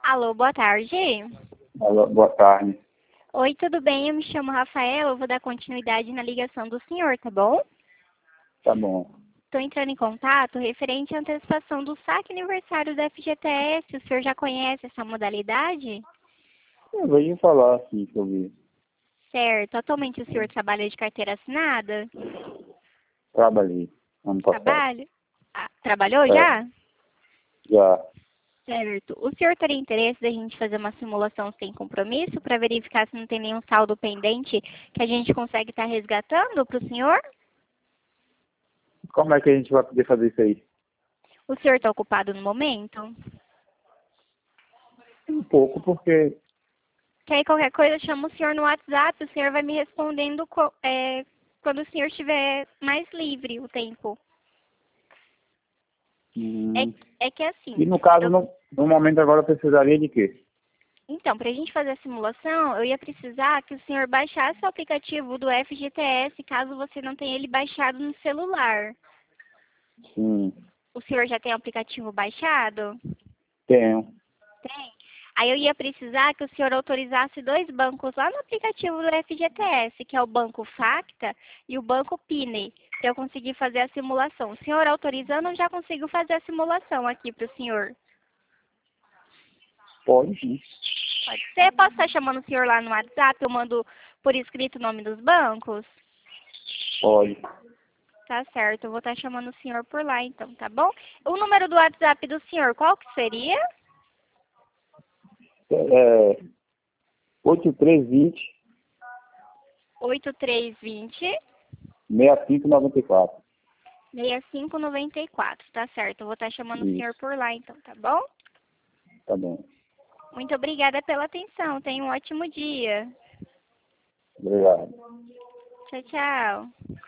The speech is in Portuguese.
Alô, boa tarde. Alô, boa tarde. Oi, tudo bem? Eu me chamo Rafaela, eu vou dar continuidade na ligação do senhor, tá bom? Tá bom. Estou entrando em contato referente à antecipação do saque aniversário da FGTS. O senhor já conhece essa modalidade? Eu vou falar assim sobre. Certo. Atualmente o senhor trabalha de carteira assinada? Trabalhei ano passado. Trabalho? Ah, trabalhou É, já? já. Certo. O senhor teria interesse da gente fazer uma simulação sem compromisso para verificar se não tem nenhum saldo pendente que a gente consegue estar resgatando para o senhor? Como é que a gente vai poder fazer isso aí? O senhor está ocupado no momento? Um pouco, porque. Que aí qualquer coisa eu chamo o senhor no WhatsApp, o senhor vai me respondendo quando o senhor estiver mais livre o tempo. hum, É que assim, E no caso, eu- no momento agora, eu precisaria de quê? então, para a gente fazer a simulação, eu ia precisar que o senhor baixasse o aplicativo do FGTS, caso você não tenha ele baixado no celular. Sim, O senhor já tem o aplicativo baixado? tenho. Tem. Aí eu ia precisar que o senhor autorizasse dois bancos lá no aplicativo do FGTS, que é o Banco Facta e o Banco Pine, para eu conseguir fazer a simulação. O senhor autorizando, eu já consigo fazer a simulação aqui para o senhor. Pode sim. Pode ser? Posso estar chamando o senhor lá no WhatsApp? Eu mando por escrito o nome dos bancos? Pode. Tá certo, eu vou estar chamando o senhor por lá então, tá bom? O número do WhatsApp do senhor, qual que seria? É, 8320 8320 6594. 6594, tá certo. Eu vou estar chamando o senhor Isso, por lá então, tá bom? tá bom. Muito obrigada pela atenção. Tenha um ótimo dia. Obrigado. Tchau, tchau.